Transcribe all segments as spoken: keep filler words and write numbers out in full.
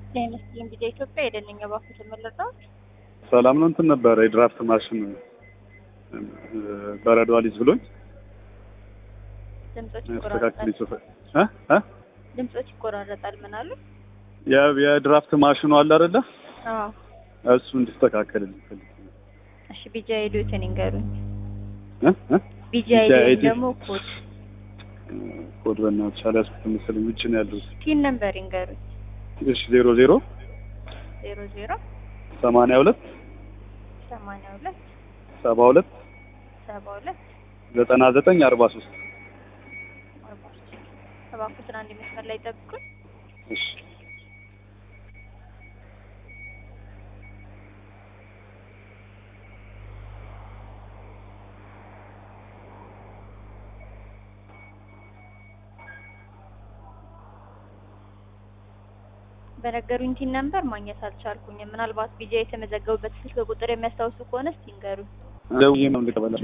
ለምሳሌ እንግዲህ ኢትዮጵያ የደንኛ ባንክ ተመለጣው ሰላም ነው እንትን ነበር የድራፍት ማሽን በረዶ አሊዝ ብሎኝ ድምጾች አስተካክል ይቆራረጣል እ እ ድምጾች ይቆራረጣል ምን አሉ ያ የድራፍት ማሽኑ አለ አይደለ? አዎ እሱ እንዲስተካከልልኝ ፈልጌ ነው። እሺ ቢጃ ሄዶትን ይንገሩኝ እ እ ቢጃ ሄዶ ደግሞ ኮድ ኮድ በእናትሽ አልያዝኩትም መሰለኝ ውጭ ነው ያለው። ፒን ነምበር ይንገሩኝ። እሺ ዜሮ ዜሮ ዜሮ ዜሮ ሰማንያ ሁለት ሰማንያ ሁለት ሰባ ሁለት ሰባ ሁለት ዘጠና ዘጠኝ አርባ ሶስት አርባ ሶስት እባክዎትን አንድ መስመር ላይ ጠብቁኝ። እሺ በነገሩኝ ቲን ነምበር ማግኘት አልቻልኩኝም። ምናልባት ቢጃ የተመዘገቡበት ስልክ ቁጥር የሚያስታውሱ ከሆነ እስቲ ይንገሩኝ። ደውዬ ነው ልቀበላሽ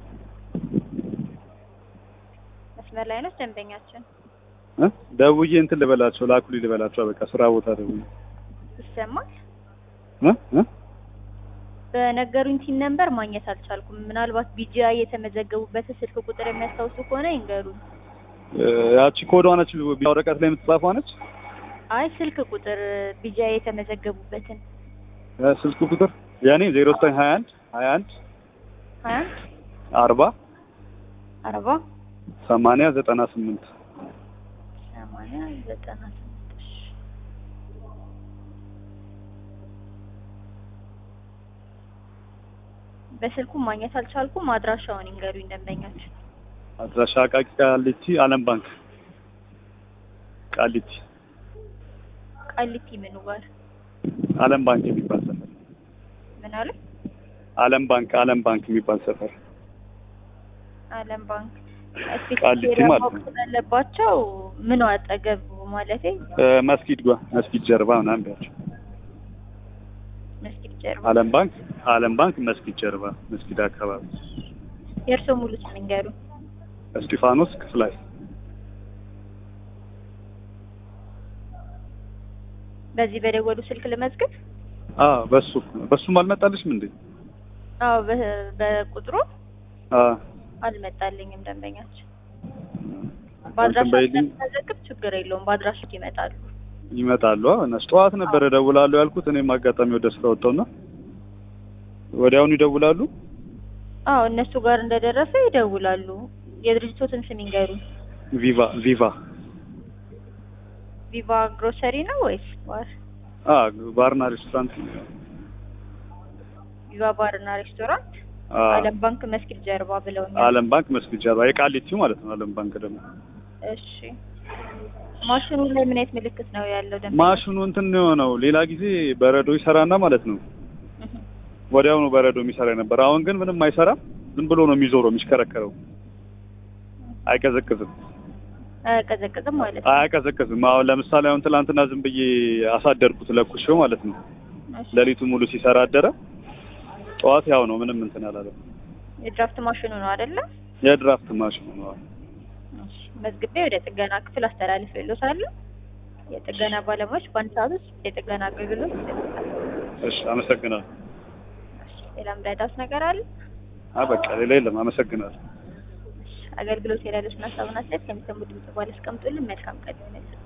መስመር ላይ ነው ደንበኛችን እ ደውዬ እንትን ልበላቸው ላኩልኝ ልበላቸው በቃ ስራ ቦታ ደውዬ ይሰማል። እ እ በነገሩኝ ቲን ነምበር ማግኘት አልቻልኩም። ምናልባት ቢጃ የተመዘገቡበት ስልክ ቁጥር የሚያስታውሱ ከሆነ ይንገሩኝ። ያቺ ኮዷ ነች ወረቀት ላይ የምትጻፈው ነች? አይ ስልክ ቁጥር ቢጃ የተመዘገቡበትን ስልክ ቁጥር ያኔ ዜሮ ዘጠኝ ሀያ አንድ ሀያ አንድ ሀያ አንድ አርባ አርባ ሰማንያ ዘጠና ስምንት ሰማንያ ዘጠና ስምንት በስልኩ ማግኘት አልቻልኩም። አድራሻውን ይንገሩኝ ደንበኛችን። አድራሻ አቃቂ ቃሊቲ አለም ባንክ ቃሊቲ ቃሊቲ ምኑ ጋር? አለም ባንክ የሚባል ሰፈር። ምን አለ? አለም ባንክ አለም ባንክ የሚባል ሰፈር። አለም ባንክ ቃሊቲ ማለት ነው። ያለባቸው ምን አጠገብ ማለቴ መስጊድ ጓ መስጊድ ጀርባ ምናምን ቢያቸው መስጊድ ጀርባ አለም ባንክ አለም ባንክ መስጊድ ጀርባ መስጊድ አካባቢ። የእርሶ ሙሉ ስም ይንገሩኝ። እስጢፋኖስ ክፍላይ። በዚህ በደወሉ ስልክ ልመዝግብ? አዎ በሱ በሱም አልመጣልሽም እንዴ? አዎ በቁጥሩ አዎ አልመጣልኝም ደንበኛችን። ባድራሻ ተዘግብ ችግር የለውም ባድራሻ ይመጣሉ ይመጣሉ። እነሱ ጠዋት ነበር ደውላሉ ያልኩት እኔም አጋጣሚ ወደ ስራ ወጣውና ወዲያውኑ ይደውላሉ። አዎ እነሱ ጋር እንደደረሰ ይደውላሉ። የድርጅቶትን ስም ይንገሩኝ። ቪቫ ቪቫ ቪቫ ግሮሰሪ ነው ወይስ ባር? አዎ ባርና ሬስቶራንት። ቪቫ ባርና ሬስቶራንት አለም ባንክ መስጊድ ጀርባ ብለውኛል። አለም ባንክ መስጊድ ጀርባ የቃሊቲው ማለት ነው። አለም ባንክ ደግሞ እሺ። ማሽኑ ላይ ምን አይነት ምልክት ነው ያለው ደግሞ? ማሽኑ እንትን ነው የሆነው ሌላ ጊዜ በረዶ ይሰራና ማለት ነው ወዲያው ነው በረዶ የሚሰራ ነበር። አሁን ግን ምንም አይሰራም። ዝም ብሎ ነው የሚዞረው የሚሽከረከረው። አይቀዘቅዝም አይቀዘቅዝም ማለት ነው። አይቀዘቅዝም። አሁን ለምሳሌ አሁን ትላንትና ዝም ብዬ አሳደርኩት ለኩሽው ማለት ነው። ለሊቱ ሙሉ ሲሰራ አደረ። ጠዋት ያው ነው ምንም እንትን አላለም። የድራፍት ማሽኑ ነው አይደለ? የድራፍት ማሽኑ ነው። እሺ መዝግቤ ወደ ጥገና ክፍል አስተላልፌልዎታለሁ። የጥገና ባለሙያዎች በአንድ ሰዓት ውስጥ የጥገና አገልግሎት ይሰጣሉ። እሺ አመሰግናለሁ። ሌላም ዳዳስ ነገር አለ? አዎ በቃ ሌላ የለም። አመሰግናለሁ። አገልግሎት የሌሎች ሀሳብና አስተያየት ከሚሰሙ ድምጽ በኋላ አስቀምጡልን። መልካም ቀን ይሁንልን።